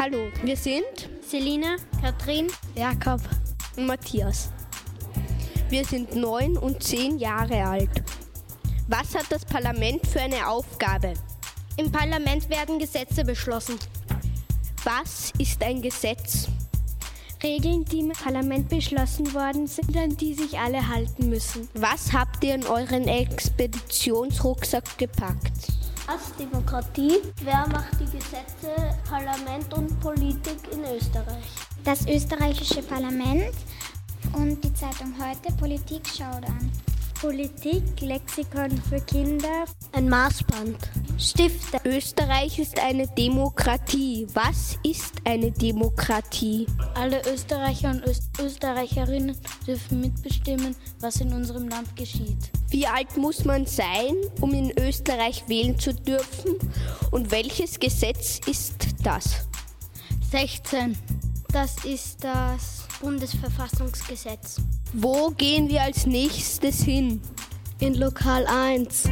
Hallo, wir sind Selina, Katrin, Jakob und Matthias. Wir sind 9 und 10 Jahre alt. Was hat das Parlament für eine Aufgabe? Im Parlament werden Gesetze beschlossen. Was ist ein Gesetz? Regeln, die im Parlament beschlossen worden sind, an die sich alle halten müssen. Was habt ihr in euren Expeditionsrucksack gepackt? Was? Demokratie? Wer macht die Gesetze? Parlament und Politik in Österreich. Das österreichische Parlament und die Zeitung Heute, Politik Showdown. Politik, Lexikon für Kinder. Ein Maßband. Stifte. Österreich ist eine Demokratie. Was ist eine Demokratie? Alle Österreicher und Österreicherinnen dürfen mitbestimmen, was in unserem Land geschieht. Wie alt muss man sein, um in Österreich wählen zu dürfen? Und welches Gesetz ist das? 16. Das ist das Bundesverfassungsgesetz. Wo gehen wir als nächstes hin? In Lokal 1.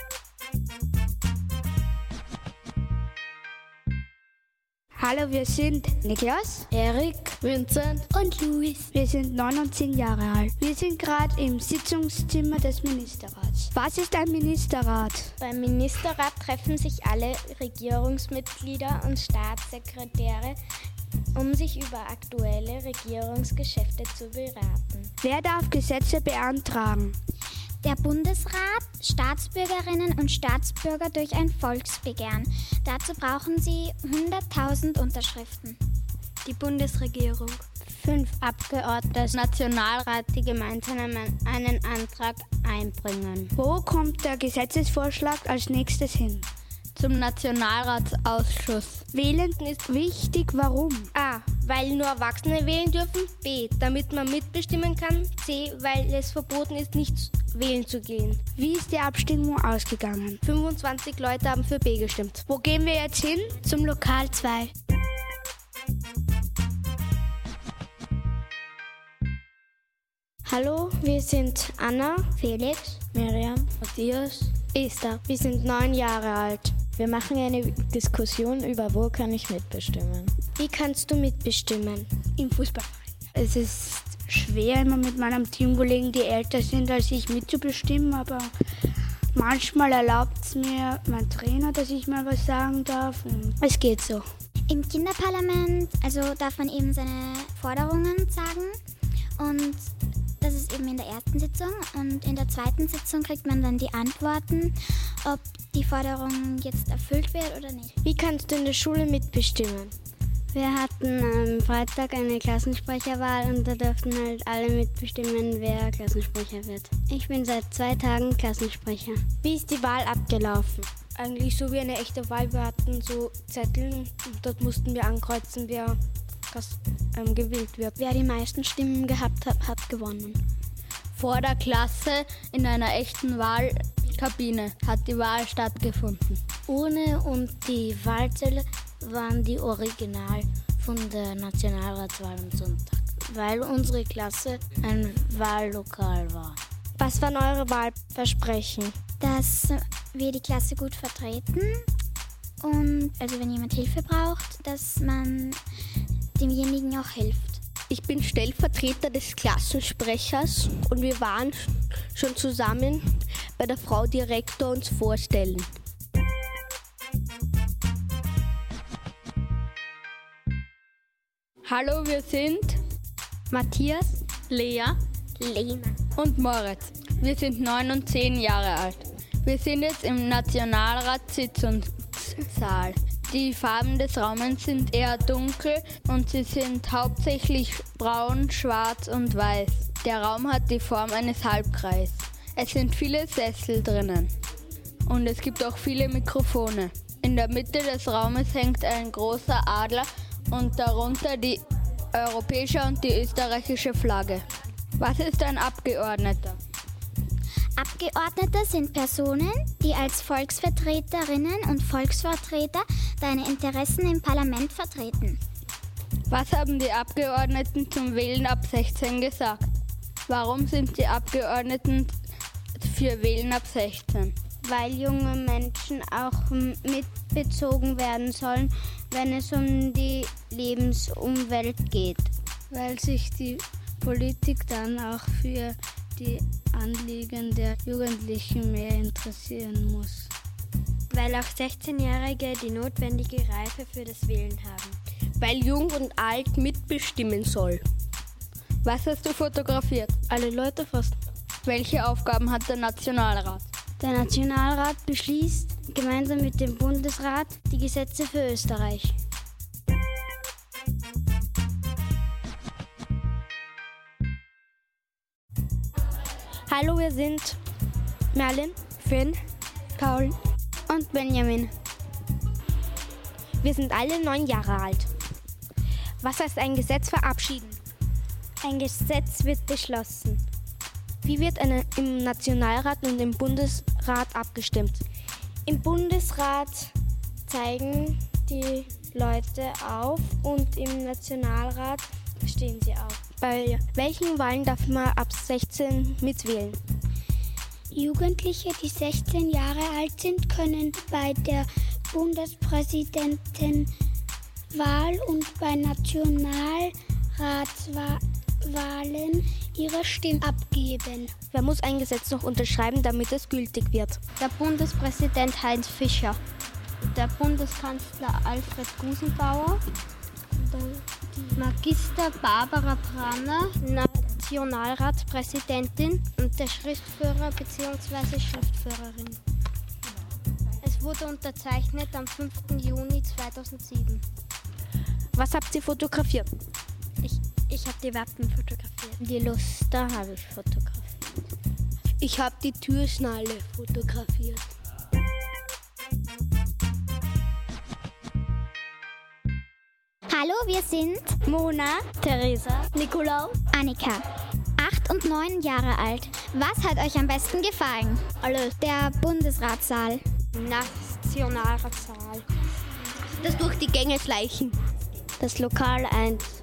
Hallo, wir sind Niklas, Erik, Vincent Und Luis. wir sind 9 und 10 Jahre alt. Wir sind gerade im Sitzungszimmer des Ministerrats. Was ist ein Ministerrat? Beim Ministerrat treffen sich alle Regierungsmitglieder und Staatssekretäre, um sich über aktuelle Regierungsgeschäfte zu beraten. Wer darf Gesetze beantragen? Der Bundesrat, Staatsbürgerinnen und Staatsbürger durch ein Volksbegehren. Dazu brauchen sie 100.000 Unterschriften. Die Bundesregierung. 5 Abgeordnete des Nationalrats, die gemeinsam einen Antrag einbringen. Wo kommt der Gesetzesvorschlag als nächstes hin? Zum Nationalratsausschuss. Wählen ist wichtig, warum? A. Weil nur Erwachsene wählen dürfen. B. Damit man mitbestimmen kann. C. Weil es verboten ist, nicht wählen zu gehen. Wie ist die Abstimmung ausgegangen? 25 Leute haben für B gestimmt. Wo gehen wir jetzt hin? Zum Lokal 2. Hallo, wir sind Anna, Felix, Miriam, Matthias. Esther. Wir sind 9 Jahre alt. Wir machen eine Diskussion über, wo kann ich mitbestimmen. Wie kannst du mitbestimmen? Im Fußballverein. Es ist schwer, immer mit meinem Teamkollegen, die älter sind als ich, mitzubestimmen, aber manchmal erlaubt es mir mein Trainer, dass ich mal was sagen darf. Und es geht so. Im Kinderparlament, also darf man eben seine Forderungen sagen und das ist eben in der ersten Sitzung und in der zweiten Sitzung kriegt man dann die Antworten, ob die Forderung jetzt erfüllt wird oder nicht. Wie kannst du in der Schule mitbestimmen? Wir hatten am Freitag eine Klassensprecherwahl und da durften halt alle mitbestimmen, wer Klassensprecher wird. Ich bin seit 2 Tagen Klassensprecher. Wie ist die Wahl abgelaufen? Eigentlich so wie eine echte Wahl. Wir hatten so Zettel und dort mussten wir ankreuzen, wer gewählt wird. Wer die meisten Stimmen gehabt hat, hat gewonnen. Vor der Klasse in einer echten Wahlkabine hat die Wahl stattgefunden. Urne und die Wahlzelle waren die Original von der Nationalratswahl am Sonntag, weil unsere Klasse ein Wahllokal war. Was waren eure Wahlversprechen? Dass wir die Klasse gut vertreten und also wenn jemand Hilfe braucht, dass man demjenigen auch hilft. Ich bin Stellvertreter des Klassensprechers und wir waren schon zusammen bei der Frau Direktor uns vorstellen. Hallo, wir sind Matthias, Lea, Lena. und Moritz. Wir sind 9 und 10 Jahre alt. Wir sind jetzt im Nationalratssitzungssaal. Die Farben des Raumes sind eher dunkel und sie sind hauptsächlich braun, schwarz und weiß. Der Raum hat die Form eines Halbkreises. Es sind viele Sessel drinnen und es gibt auch viele Mikrofone. In der Mitte des Raumes hängt ein großer Adler und darunter die europäische und die österreichische Flagge. Was ist ein Abgeordneter? Abgeordnete sind Personen, die als Volksvertreterinnen und Volksvertreter deine Interessen im Parlament vertreten. Was haben die Abgeordneten zum Wählen ab 16 gesagt? Warum sind die Abgeordneten für Wählen ab 16? Weil junge Menschen auch mitbezogen werden sollen wenn es um die Lebensumwelt geht. Weil sich die Politik dann auch für die Anliegen der Jugendlichen mehr interessieren muss. Weil auch 16-Jährige die notwendige Reife für das Wählen haben. Weil Jung und Alt mitbestimmen soll. Was hast du fotografiert? Alle Leute fast. Welche Aufgaben hat der Nationalrat? Der Nationalrat beschließt gemeinsam mit dem Bundesrat die Gesetze für Österreich. Hallo, wir sind Merlin, Finn, Paul Und Benjamin. Wir sind alle 9 Jahre alt. Was heißt ein Gesetz verabschieden? Ein Gesetz wird beschlossen. Wie wird im Nationalrat und im Bundesrat abgestimmt? Im Bundesrat zeigen die Leute auf und im Nationalrat stehen sie auf. Bei welchen Wahlen darf man ab 16 mitwählen? Jugendliche, die 16 Jahre alt sind, können bei der Bundespräsidentenwahl und bei Nationalratswahlen ihre Stimme abgeben. Wer muss ein Gesetz noch unterschreiben, damit es gültig wird? Der Bundespräsident Heinz Fischer, der Bundeskanzler Alfred Gusenbauer, die Magister Barbara Branner, Nationalratspräsidentin und der Schriftführer bzw. Schriftführerin. Es wurde unterzeichnet am 5. Juni 2007. Was habt ihr fotografiert? Ich habe die Wappen fotografiert. Die Luster habe ich fotografiert. Ich habe die Türschnalle fotografiert. Hallo, wir sind Mona, Theresa, Nikolaus, Annika, 8 und 9 Jahre alt. Was hat euch am besten gefallen? alles. Der Bundesratssaal. Nationalratssaal, Das durch die Gänge schleichen. das Lokal 1.